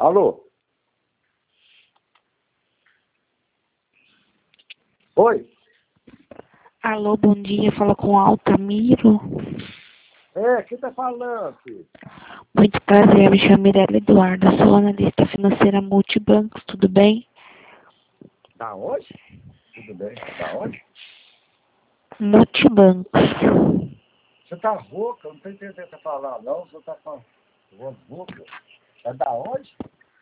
Alô? Oi? Alô, bom dia. Fala com Altamiro. Quem tá falando, filho? Muito prazer, me chamo Mirella Eduardo. Sou analista financeira Multibancos, tudo bem? Da onde? Tudo bem. Da onde? Multibancos. Você tá rouca, eu não tô entendendo o que você tá falando, não. Você tá falando voz rouca. É da onde?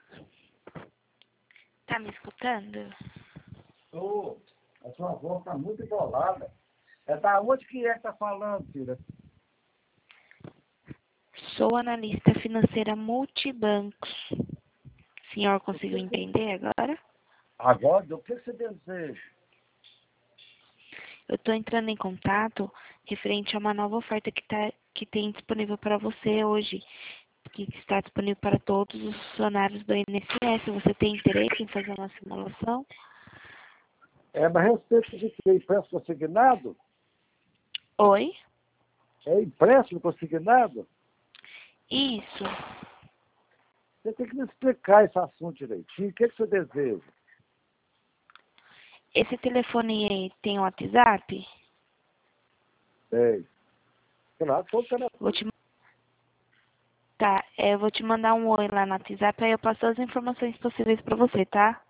Tá me escutando? Ô, a sua voz tá muito embolada. É da onde que tá falando, filha? Sou analista financeira Multibancos. O senhor conseguiu entender agora? Agora, do que você deseja? Eu estou entrando em contato referente a uma nova oferta que tem disponível para você hoje, que está disponível para todos os funcionários do INSS. Você tem interesse em fazer uma simulação? Mas a respeito de que? Empréstimo consignado? Oi? É empréstimo consignado? Isso. Você tem que me explicar esse assunto direitinho. O que você deseja? Esse telefone aí tem WhatsApp? Sei. Claro, todo telefone. Vou te... Tá, eu vou te mandar um oi lá no WhatsApp, aí eu passo as informações possíveis pra você, tá?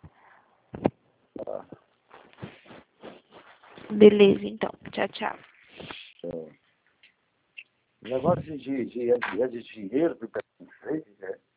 Beleza, então. Tchau, tchau. Negócio de dinheiro,